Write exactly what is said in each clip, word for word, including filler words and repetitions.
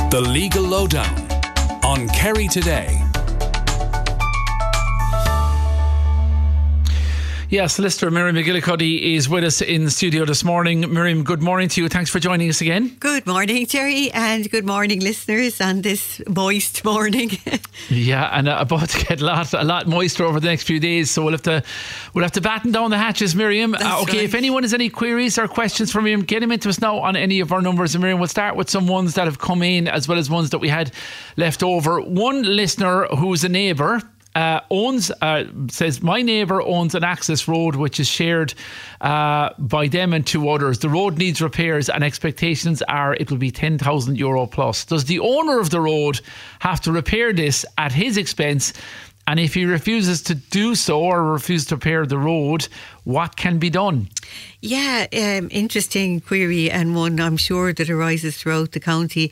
The Legal Lowdown on Kerry Today. Yeah, solicitor Miriam McGillicuddy is with us in the studio this morning. Miriam, good morning to you. Thanks for joining us again. Good morning, Jerry, and good morning, listeners, on this moist morning. Yeah, and uh, about to get a lot, a lot moister over the next few days, so we'll have to, we'll have to batten down the hatches, Miriam. Uh, okay, right. If anyone has any queries or questions for Miriam, get them into us now on any of our numbers. And Miriam, we'll start with some ones that have come in, as well as ones that we had left over. One listener who's a neighbour. Uh, owns uh, says my neighbour owns an access road which is shared uh, by them and two others. The road needs repairs and expectations are it will be ten thousand euro plus. Does the owner of the road have to repair this at his expense? And if he refuses to do so or refuses to repair the road, what can be done? Yeah, um, interesting query, and one I'm sure that arises throughout the county.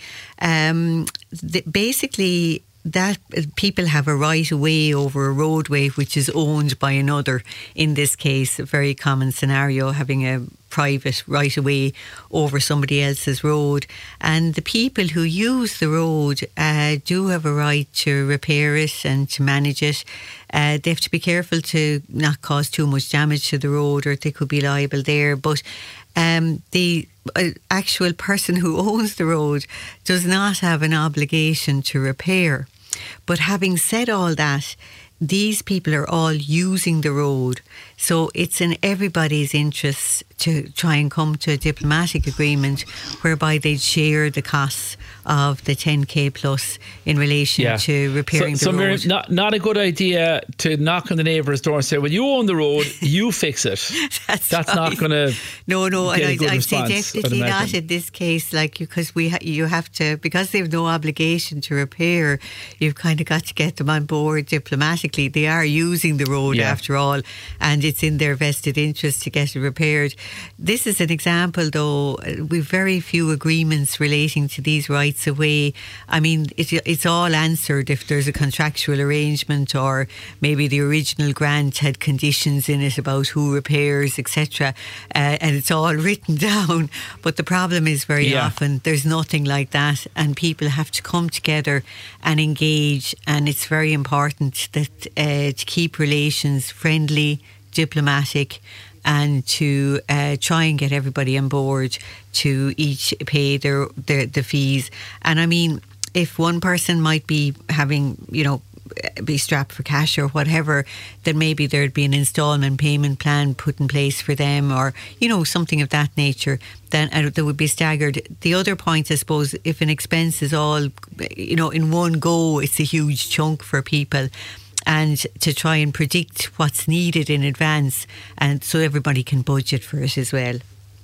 Um, the, basically, that people have a right of way over a roadway which is owned by another. In this case, a very common scenario, having a private right of way over somebody else's road, and the people who use the road uh, do have a right to repair it and to manage it. Uh, they have to be careful to not cause too much damage to the road, or they could be liable there. But um, the uh, actual person who owns the road does not have an obligation to repair. But having said all that, these people are all using the road, so it's in everybody's interest to try and come to a diplomatic agreement whereby they'd share the costs of the ten K plus in relation yeah. to repairing so, the so road. So, not, not a good idea to knock on the neighbour's door and say, well, you own the road, you fix it. That's That's right. not going to No, no, and I'd, I'd say definitely I'd not in this case, like, because we ha- you have to, because they have no obligation to repair, you've kind of got to get them on board diplomatically. They are using the road yeah. after all, and it's in their vested interest to get it repaired. This is an example, though, we've very few agreements relating to these rights of way. I mean, it, it's all answered if there's a contractual arrangement, or maybe the original grant had conditions in it about who repairs, et cetera, uh, and it's all written down. But the problem is very yeah. often there's nothing like that, and people have to come together and engage, and it's very important that uh, to keep relations friendly, diplomatic, and to uh, try and get everybody on board to each pay their, their the fees. And I mean, if one person might be having, you know, be strapped for cash or whatever, then maybe there'd be an instalment payment plan put in place for them, or, you know, something of that nature. Then uh, that would be staggered. The other point, I suppose, if an expense is all, you know, in one go, it's a huge chunk for people. And to try and predict what's needed in advance, and so everybody can budget for it as well.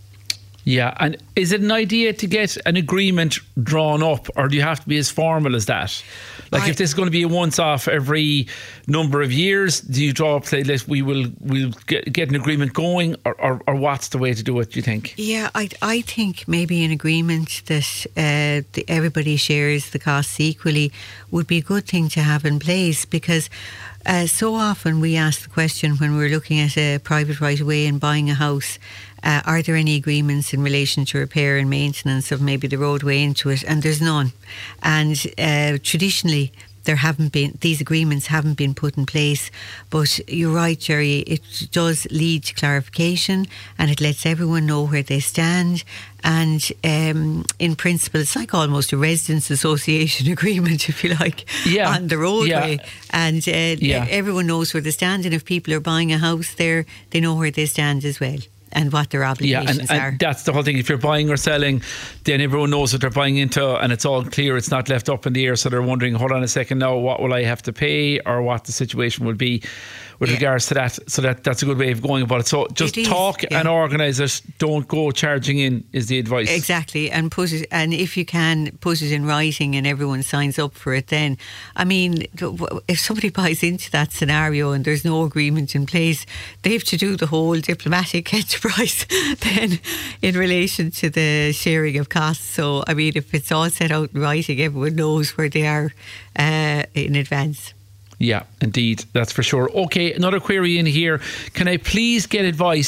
Yeah, and is it an idea to get an agreement drawn up, or do you have to be as formal as that? Like, I, if this is going to be a once-off every number of years, do you draw up, say, let we will we'll get, get an agreement going, or, or, or what's the way to do it, do you think? Yeah, I I think maybe an agreement that uh, the, everybody shares the costs equally would be a good thing to have in place, because uh, so often we ask the question when we're looking at a private right of way and buying a house, Uh, are there any agreements in relation to repair and maintenance of maybe the roadway into it? And there's none. And uh, traditionally, there haven't been, these agreements haven't been put in place. But you're right, Jerry, it does lead to clarification, and it lets everyone know where they stand. And um, in principle, it's like almost a residents association agreement, if you like, yeah. on the roadway. Yeah. And uh, yeah. everyone knows where they stand. And if people are buying a house there, they know where they stand as well, and what their obligations yeah, and, and are. That's the whole thing. If you're buying or selling, then everyone knows what they're buying into, and it's all clear. It's not left up in the air, so they're wondering, hold on a second now, what will I have to pay, or what the situation will be with yeah. regards to that. So that that's a good way of going about it. So just it talk is, yeah. and organise it. Don't go charging in, is the advice. Exactly, and put it, and if you can, put it in writing and everyone signs up for it. Then, I mean, if somebody buys into that scenario and there's no agreement in place, they have to do the whole diplomatic enterprise then in relation to the sharing of costs. So, I mean, if it's all set out in writing, everyone knows where they are uh, in advance. Yeah, indeed, that's for sure. Okay, another query in here. Can I please get advice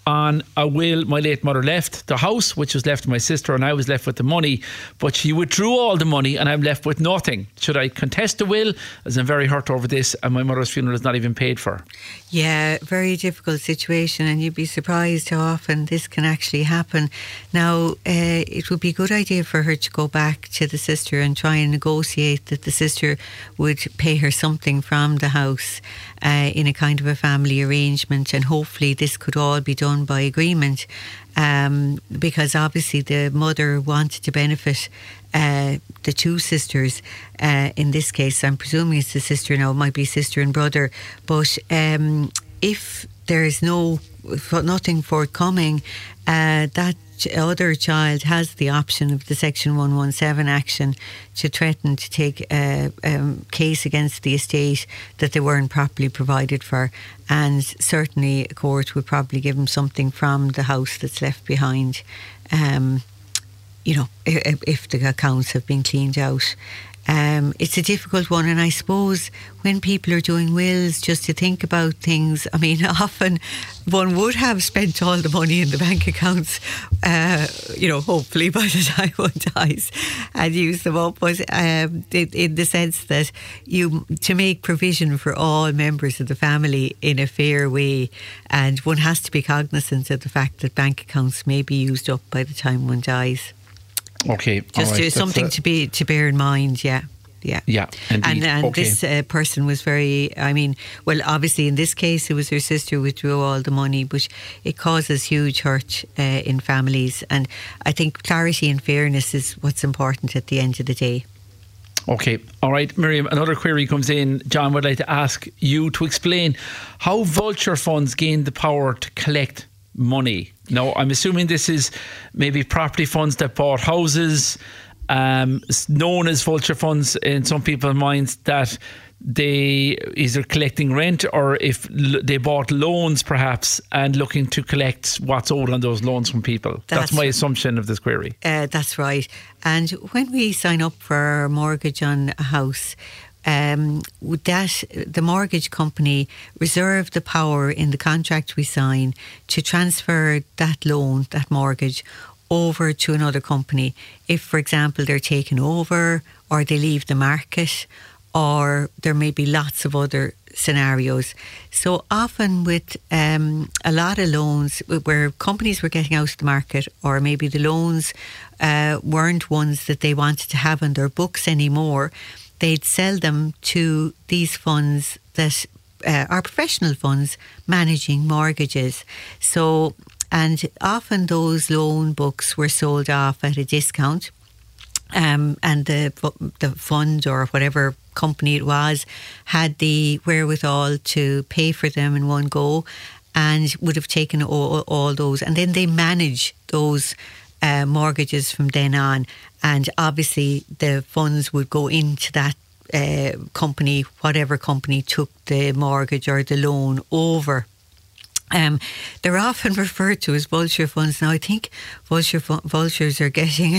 on a will. My late mother left the house, which was left to my sister, and I was left with the money, but she withdrew all the money and I'm left with nothing. Should I contest the will, as I'm very hurt over this, and my mother's funeral is not even paid for? Yeah, very difficult situation, and you'd be surprised how often this can actually happen. Now, uh, it would be a good idea for her to go back to the sister and try and negotiate that the sister would pay her something from the house uh, in a kind of a family arrangement, and hopefully this could all be done by agreement, um, because obviously the mother wanted to benefit uh, the two sisters. Uh, in this case, I'm presuming it's the sister now, it might be sister and brother, but um, if there's no nothing forthcoming, uh, that other child has the option of the Section one seventeen action to threaten to take a um, case against the estate that they weren't properly provided for, and certainly a court would probably give them something from the house that's left behind, um, you know, if, if the accounts have been cleaned out. Um, it's a difficult one, and I suppose when people are doing wills, just to think about things, I mean, often one would have spent all the money in the bank accounts, uh, you know, hopefully by the time one dies, and use them up, but um, in, in the sense that you to make provision for all members of the family in a fair way, and one has to be cognizant of the fact that bank accounts may be used up by the time one dies. Okay, just right. to, something uh, to be to bear in mind. Yeah, yeah, yeah. Indeed. And and okay. this uh, person was very. I mean, well, obviously in this case it was her sister who withdrew all the money, but it causes huge hurt uh, in families. And I think clarity and fairness is what's important at the end of the day. Okay, all right, Miriam, another query comes in. John would like to ask you to explain how vulture funds gain the power to collect money. Now, I'm assuming this is maybe property funds that bought houses, um, known as vulture funds in some people's minds, that they either collecting rent, or if l- they bought loans perhaps and looking to collect what's owed on those loans from people. That's, that's my assumption of this query. Uh, that's right. And when we sign up for a mortgage on a house, Um, that the mortgage company reserve the power in the contract we sign to transfer that loan, that mortgage, over to another company. If, for example, they're taken over, or they leave the market, or there may be lots of other scenarios. So often with um, a lot of loans where companies were getting out of the market, or maybe the loans uh, weren't ones that they wanted to have on their books anymore, they'd sell them to these funds that uh, are professional funds managing mortgages. So, and often those loan books were sold off at a discount, um, and the the fund or whatever company it was had the wherewithal to pay for them in one go, and would have taken all, all those, and then they manage those Uh, mortgages from then on, and obviously the funds would go into that uh, company, whatever company took the mortgage or the loan over. Um, they're often referred to as vulture funds. Now I think vulture fu- vultures are getting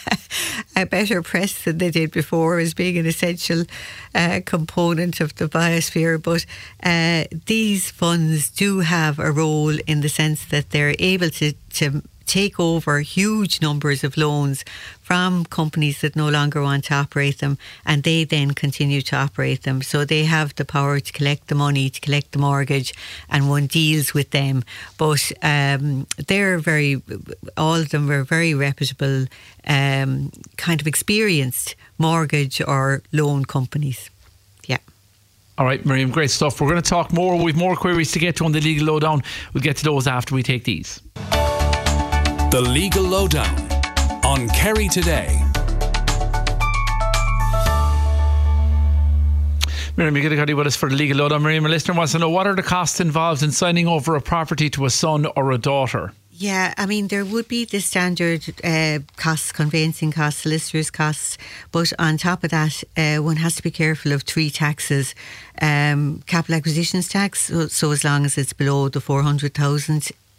a better press than they did before as being an essential uh, component of the biosphere, but uh, these funds do have a role in the sense that they're able to, to take over huge numbers of loans from companies that no longer want to operate them, and they then continue to operate them. So they have the power to collect the money, to collect the mortgage, and one deals with them. But um, they're very, all of them are very reputable, um, kind of experienced mortgage or loan companies. Yeah. All right, Miriam, great stuff. We're going to talk more. We've more queries to get to on the Legal Lowdown. We'll get to those after we take these. The Legal Lowdown on Kerry Today. Miriam, you're going to go with us for the Legal Lowdown. Miriam, a listener wants to know, what are the costs involved in signing over a property to a son or a daughter? Yeah, I mean, there would be the standard uh, costs, conveyancing costs, solicitors' costs, but on top of that, uh, one has to be careful of three taxes. Um, capital acquisitions tax, so, so as long as it's below the four hundred thousand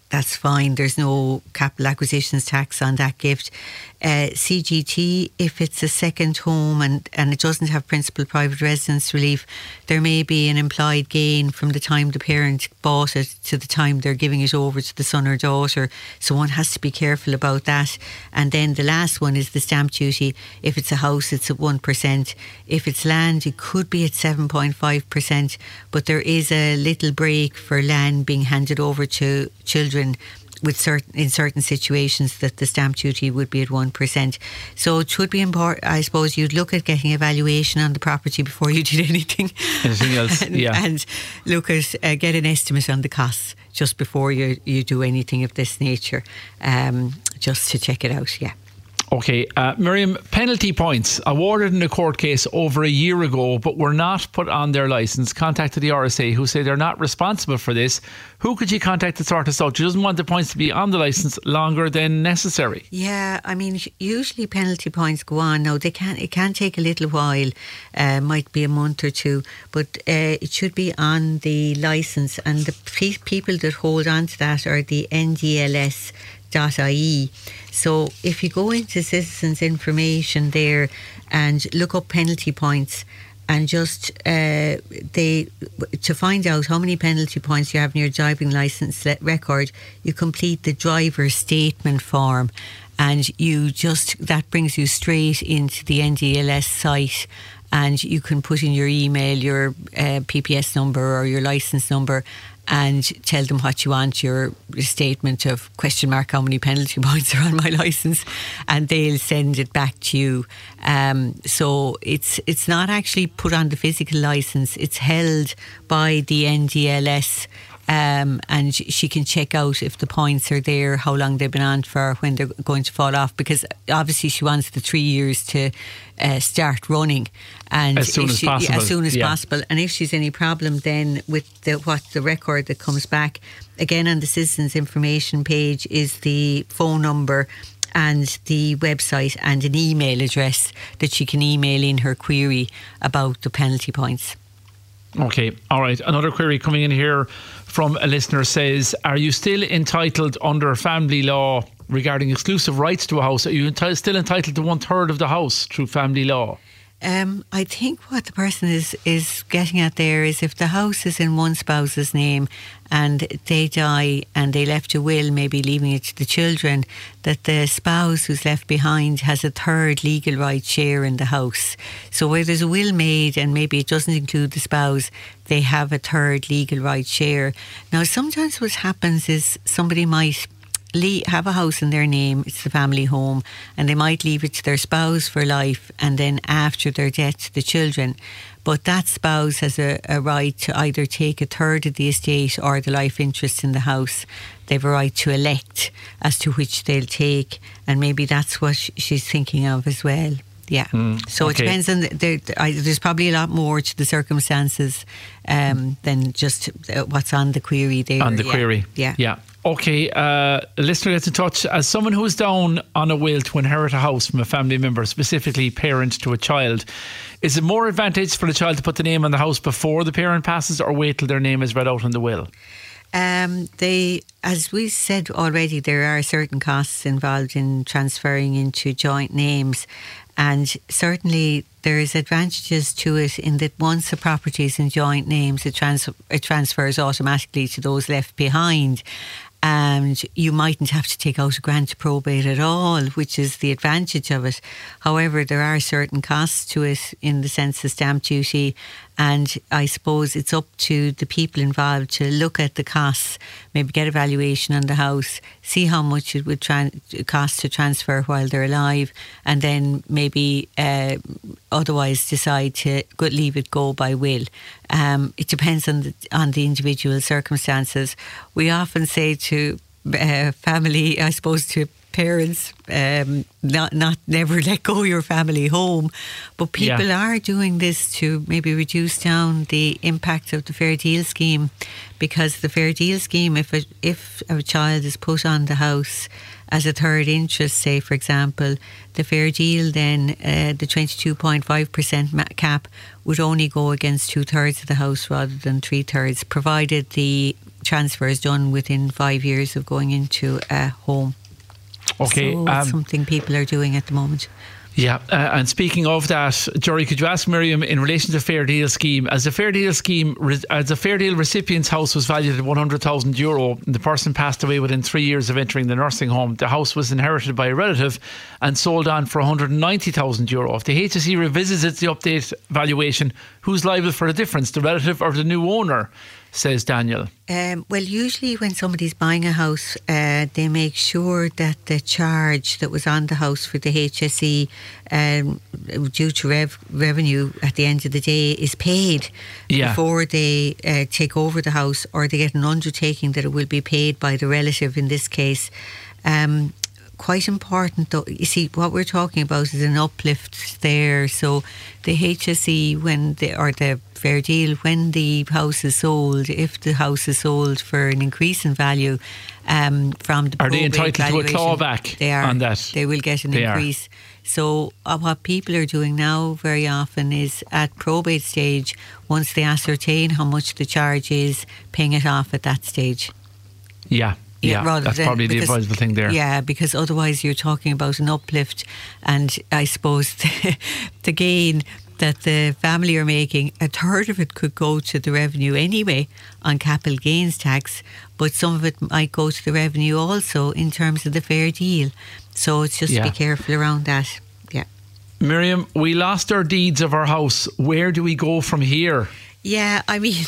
that's fine. There's no capital acquisitions tax on that gift. Uh, C G T, if it's a second home and, and it doesn't have principal private residence relief, there may be an implied gain from the time the parent bought it to the time they're giving it over to the son or daughter. So one has to be careful about that. And then the last one is the stamp duty. If it's a house, it's at one percent. If it's land, it could be at seven point five percent. But there is a little break for land being handed over to children with certain in certain situations that the stamp duty would be at one percent. So it should be important, I suppose, you'd look at getting a valuation on the property before you did anything. Anything else, and, yeah. And look at, uh, get an estimate on the costs just before you, you do anything of this nature, um, just to check it out, yeah. Okay, uh, Miriam, penalty points awarded in a court case over a year ago but were not put on their licence. Contacted the R S A, who say they're not responsible for this. Who could you contact to sort this out? She doesn't want the points to be on the licence longer than necessary. Yeah, I mean, usually penalty points go on. Now, they can it can take a little while, uh, might be a month or two, but uh, it should be on the licence, and the pe- people that hold on to that are the N D L S dot I E. So if you go into citizens information there and look up penalty points and just uh, they to find out how many penalty points you have in your driving licence record, you complete the driver statement form, and you just that brings you straight into the N D L S site, and you can put in your email, your uh, P P S number or your licence number, and tell them what you want, your statement of question mark how many penalty points are on my licence, and they'll send it back to you. Um, so it's it's not actually put on the physical licence, it's held by the N D L S, um, and she can check out if the points are there, how long they've been on for, when they're going to fall off, because obviously she wants the three years to uh, start running. And as soon as she, possible. As soon as yeah. possible. And if she's any problem then with the, what the record that comes back, again on the Citizens Information page is the phone number and the website and an email address that she can email in her query about the penalty points. Okay, all right. Another query coming in here from a listener says, are you still entitled under family law regarding exclusive rights to a house? Are you enti- still entitled to one third of the house through family law? Um, I think what the person is, is getting at there is if the house is in one spouse's name and they die and they left a will, maybe leaving it to the children, that the spouse who's left behind has a third legal right share in the house. So where there's a will made and maybe it doesn't include the spouse, they have a third legal right share. Now, sometimes what happens is somebody might have a house in their name, it's the family home, and they might leave it to their spouse for life, and then after their death to the children. But that spouse has a, a right to either take a third of the estate or the life interest in the house. They have a right to elect as to which they'll take, and maybe that's what she's thinking of as well. Yeah. Mm, so okay. It depends on the, there, I, there's probably a lot more to the circumstances um, than just uh, what's on the query there. On the yeah. query. Yeah. Yeah. Okay, uh, a listener gets in touch. As someone who's down on a will to inherit a house from a family member, specifically parent to a child, is it more advantageous for the child to put the name on the house before the parent passes, or wait till their name is read out in the will? Um, they, as we said already, there are certain costs involved in transferring into joint names. And certainly there is advantages to it in that once a property is in joint names, it, trans- it transfers automatically to those left behind. And you mightn't have to take out a grant to probate at all, which is the advantage of it. However, there are certain costs to it in the sense of stamp duty, and I suppose it's up to the people involved to look at the costs, maybe get a valuation on the house, see how much it would tra- cost to transfer while they're alive, and then maybe uh, otherwise decide to go, leave it go by will. Um, it depends on the, on the individual circumstances. We often say to uh, family, I suppose to parents, um, not not never let go your family home, but people yeah. are doing this to maybe reduce down the impact of the Fair Deal scheme, because the Fair Deal scheme, if a, if a child is put on the house as a third interest, say for example, the Fair Deal then uh, the twenty-two point five percent cap would only go against two thirds of the house rather than three thirds, provided the transfer is done within five years of going into a home. Okay, so it's um, something people are doing at the moment. Yeah, uh, and speaking of that, Jerry, could you ask Miriam in relation to the Fair Deal scheme, as the Fair Deal scheme, as the Fair Deal recipient's house was valued at one hundred thousand euro, and the person passed away within three years of entering the nursing home, the house was inherited by a relative and sold on for one hundred ninety thousand euro. If the H S E revisits the update valuation, who's liable for the difference, the relative or the new owner? Says Daniel. Um, well, usually when somebody's buying a house, uh, they make sure that the charge that was on the house for the H S E um, due to rev- revenue at the end of the day is paid yeah. before they uh, take over the house, or they get an undertaking that it will be paid by the relative in this case. Um, quite important though, you see, what we're talking about is an uplift there. So the H S E, when they, or the Fair Deal, when the house is sold, if the house is sold for an increase in value um, from the are they entitled to a valuation, clawback they are, on that? They will get an they increase. Are. So uh, what people are doing now very often is at probate stage, once they ascertain how much the charge is, paying it off at that stage. Yeah. Yeah, yeah that's than, probably the because, advisable thing there. Yeah, because otherwise you're talking about an uplift, and I suppose the, the gain that the family are making, a third of it could go to the revenue anyway on capital gains tax, but some of it might go to the revenue also in terms of the Fair Deal. So it's just yeah. be careful around that. Yeah. Miriam, we lost our deeds of our house. Where do we go from here? Yeah, I mean,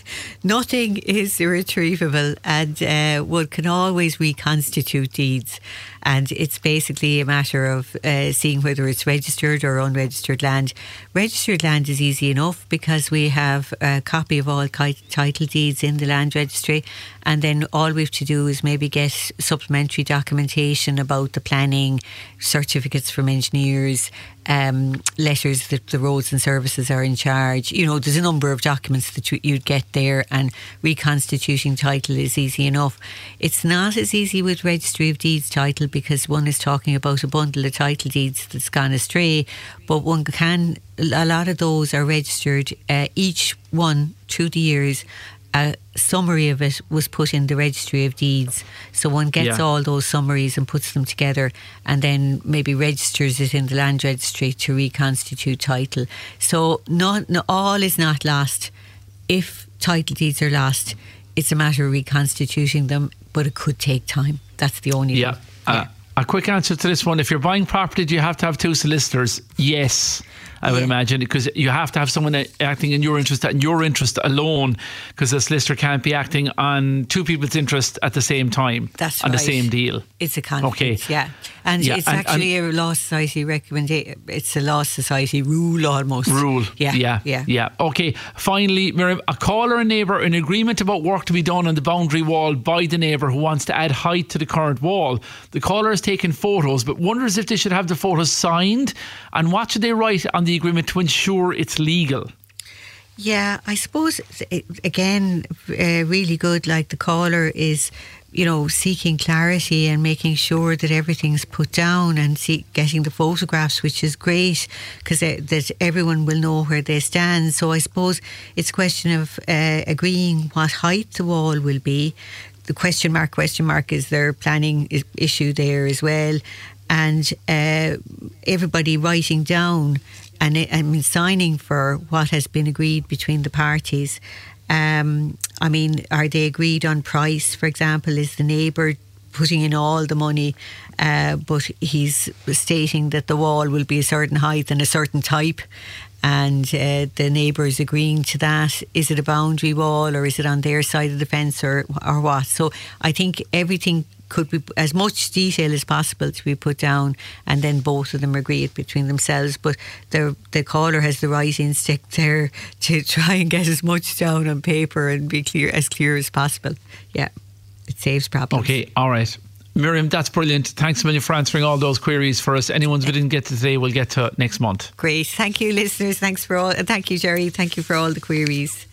nothing is irretrievable, and uh, one can always reconstitute deeds. And it's basically a matter of uh, seeing whether it's registered or unregistered land. Registered land is easy enough because we have a copy of all ki- title deeds in the land registry, and then all we have to do is maybe get supplementary documentation about the planning, certificates from engineers, um, letters that the roads and services are in charge. You know, there's a number of documents that you, you'd get there, and reconstituting title is easy enough. It's not as easy with Registry of Deeds title, because one is talking about a bundle of title deeds that's gone astray, but one can, a lot of those are registered, uh, each one through the years. A summary of it was put in the Registry of Deeds, so one gets yeah. all those summaries and puts them together, and then maybe registers it in the land registry to reconstitute title. So not, not all is not lost. If title deeds are lost, it's a matter of reconstituting them, but it could take time. That's the only yeah. thing. Uh, yeah. A quick answer to this one: if you're buying property, do you have to have two solicitors? Yes, I would yeah. imagine, because you have to have someone acting in your interest and your interest alone, because a solicitor can't be acting on two people's interest at the same time. That's on right. the same deal. It's a conflict. Okay. Yeah, and yeah. it's and, actually and a law society recommendation. It's a law society rule almost. Rule. Yeah. Yeah. Yeah. Yeah. Okay. Finally, Miriam, a caller and neighbour in agreement about work to be done on the boundary wall by the neighbour who wants to add height to the current wall. The caller has taken photos, but wonders if they should have the photos signed, and what should they write on the agreement to ensure it's legal. Yeah, I suppose, again, uh, really good, like the caller is, you know, seeking clarity and making sure that everything's put down, and see, getting the photographs, which is great, because uh, that everyone will know where they stand. So I suppose it's a question of uh, agreeing what height the wall will be. The question mark, question mark, is there planning issue there as well? And uh, everybody writing down and I mean signing for what has been agreed between the parties. Um, I mean, are they agreed on price, for example? Is the neighbour putting in all the money, uh, but he's stating that the wall will be a certain height and a certain type, and uh, the neighbour is agreeing to that? Is it a boundary wall, or is it on their side of the fence, or, or what? So I think everything could be, as much detail as possible to be put down, and then both of them agree it between themselves. But the the caller has the right instinct there to try and get as much down on paper and be clear, as clear as possible. Yeah, it saves problems. Okay, all right. Miriam, that's brilliant. Thanks a million for answering all those queries for us. Any ones we didn't get to today, we'll get to next month. Great. Thank you, listeners. Thanks for all. Thank you, Jerry. Thank you for all the queries.